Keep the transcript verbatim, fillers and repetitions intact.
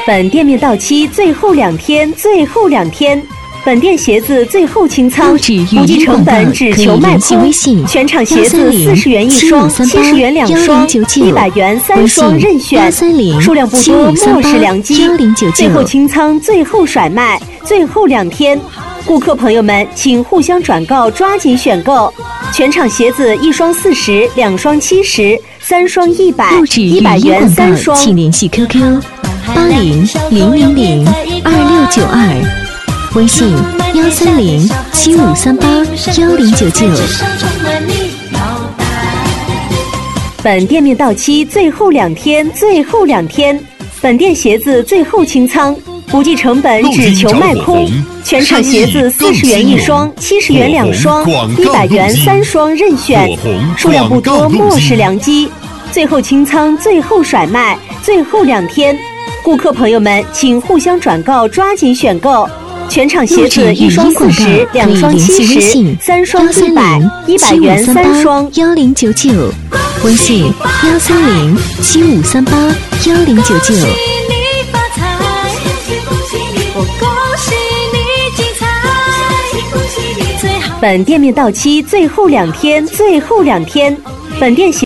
本店面到期最后两天，最后两天，本店鞋子最后清仓，不计成本，只求卖空。全场鞋子四十元一双，七十元两双，一百元三双任选，数量不多，末世良机。最后清仓，最后甩卖，最后两天。顾客朋友们，请互相转告，抓紧选购。全场鞋子一双四十，两双七十，三双一百，一百元三双。 请联系 Q Q 八零零零零二六九二，微信幺三零七五三八幺零九九。 本店面到期最后两天，最后两天，本店鞋子最后清仓，不计成本，只求卖空。全场鞋子四十元一双，七十元两双，一百元三双任选，数量不多，末世良机。最后清仓，最后甩卖，最后两天。顾客朋友们，请互相转告，抓紧选购。全场鞋子一双四十，两双七十，三双一百，一百元三双。 幺零九九，微信幺三零七五三八幺零九九。 本店面到期最后两天，最后两天，本店鞋